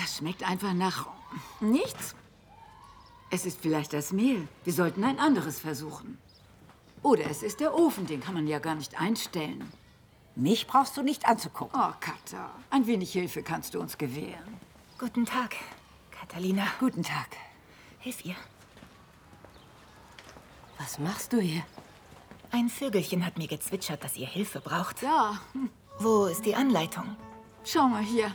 Das schmeckt einfach nach nichts. Es ist vielleicht das Mehl. Wir sollten ein anderes versuchen. Oder es ist der Ofen, den kann man ja gar nicht einstellen. Mich brauchst du nicht anzugucken. Oh, Katha, ein wenig Hilfe kannst du uns gewähren. Guten Tag, Catalina. Guten Tag. Hilf ihr. Was machst du hier? Ein Vögelchen hat mir gezwitschert, dass ihr Hilfe braucht. Ja, Wo ist die Anleitung? schau mal hier.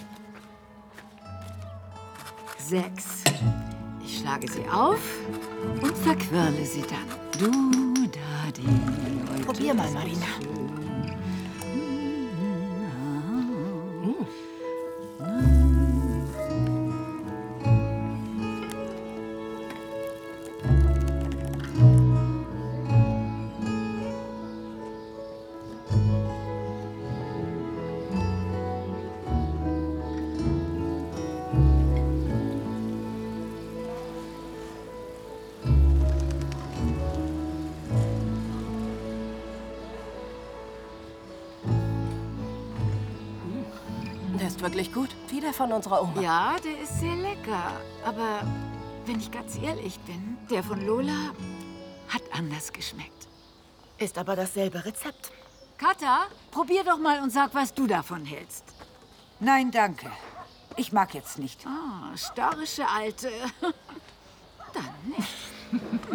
6. Ich schlage sie auf und verquirle sie dann. Du, da, die. Probier mal, Marina. Der ist wirklich gut. Wie der von unserer Oma. Ja, der ist sehr lecker. Aber wenn ich ganz ehrlich bin, der von Lola hat anders geschmeckt. Ist aber dasselbe Rezept. Katha, probier doch mal und sag, was du davon hältst. Nein, danke. Ich mag jetzt nicht. Ah, störrische Alte. Dann nicht.